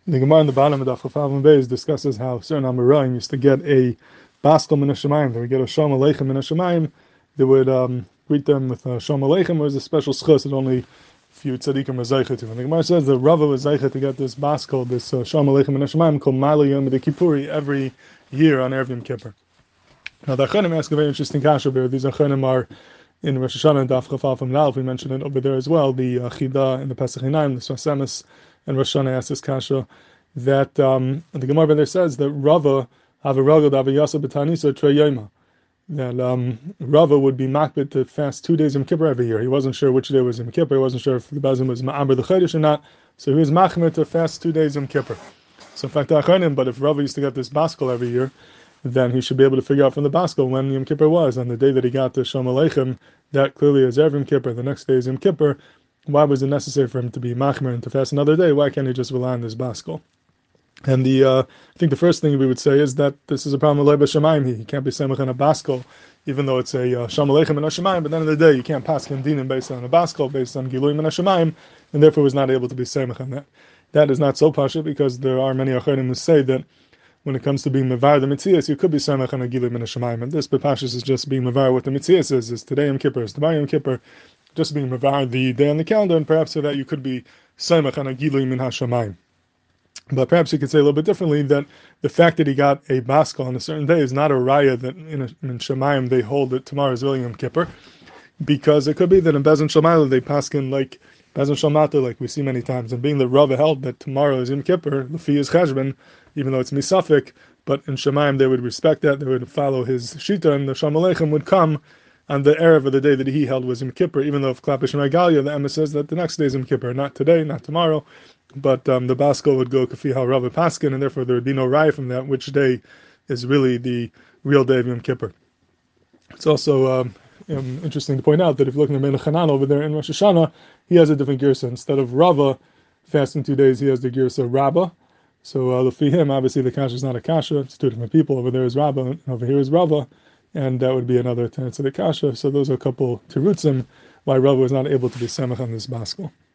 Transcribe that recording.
The Gemara in the bottom of the Chaf and Beis discusses how certain Amoraim used to get a baskel min hashamayim. They would get a shalom aleichem min hashamayim. They would greet them with a shalom aleichem. It was a special schus that only few tzaddikim were zeicha to. And the Gemara says that Rava was zeicha to get this baskel, this shalom aleichem min hashamayim, called Ma'ala Yom Kippuri, every year on Erev Yom Kippur. Now the Acharonim ask a very interesting kasha here. These Acharonim are in Rosh Hashanah and Daf Chaf from Nalf. We mentioned it over there as well. The Chida and the Pesach Hinayim, the Sfas Emes, and Rosh Hashanah asks this kasha that the Gemara there says that Rava have a ragad of a yasa b'tanisa treyema. That Rava would be makbid to fast 2 days Yom Kippur every year. He wasn't sure which day was Yom Kippur. He wasn't sure if the Bazim was Ma'aber the Chodesh or not. So he was machmir to fast 2 days Yom Kippur. So in fact, but if Rava used to get this baskel every year, then he should be able to figure out from the baskel when Yom Kippur was. On the day that he got the Shalom Aleichem, that clearly is Erev Yom Kippur. The next day is Yom Kippur. Why was it necessary for him to be machmir and to fast another day? Why can't he just rely on this baskel? And I think the first thing we would say is that this is a problem with Leib HaShamayim. He can't be semach on a baskel, even though it's a Shalom Aleichem and Hashamayim. But at the end of the day, you can't pass him dinim based on a baskel, based on Giluim and Hashamayim, and therefore was not able to be semach on that. That is not so pasha, because there are many acharim who say that when it comes to being mevar the mitzias, you could be semach on a Giluim and Hashamayim. And this bepashas is just being mevar what the mitzias is today Yom Kippur, is tomorrow Yom Kippur, just being mevar the day on the calendar, and perhaps so that you could be semach on a Giluim and Hashamayim. But perhaps you could say a little bit differently that the fact that he got a baskel on a certain day is not a raya that in Shemayim they hold that tomorrow is really Yom Kippur, because it could be that in Bezin Shalmaila they paskin like Bezin Shalmata, like we see many times, and being the Rava held that tomorrow is Yom Kippur, the fee is Cheshbon, even though it's Misafik, but in Shemayim they would respect that, they would follow his Shita, and the Shalom Aleichem would come on the Erev of the day that he held was Yom Kippur, even though if Klapish and Regalia, the Emma says that the next day is Yom Kippur, not today, not tomorrow, but the baskel would go kafi how Rava paskin, and therefore there would be no raya from that, which day is really the real day of Yom Kippur. It's also interesting to point out that if you're looking at Melech Hanan over there in Rosh Hashanah, he has a different girsa. Instead of Rava fasting 2 days, he has the girsa Rabbah. So for him, obviously the kasha is not a kasha, it's two different people. Over there is Rabbah, and over here is Rava, and that would be another tenet of the kasha. So those are a couple terutzim why Rava was not able to be samach on this baskel.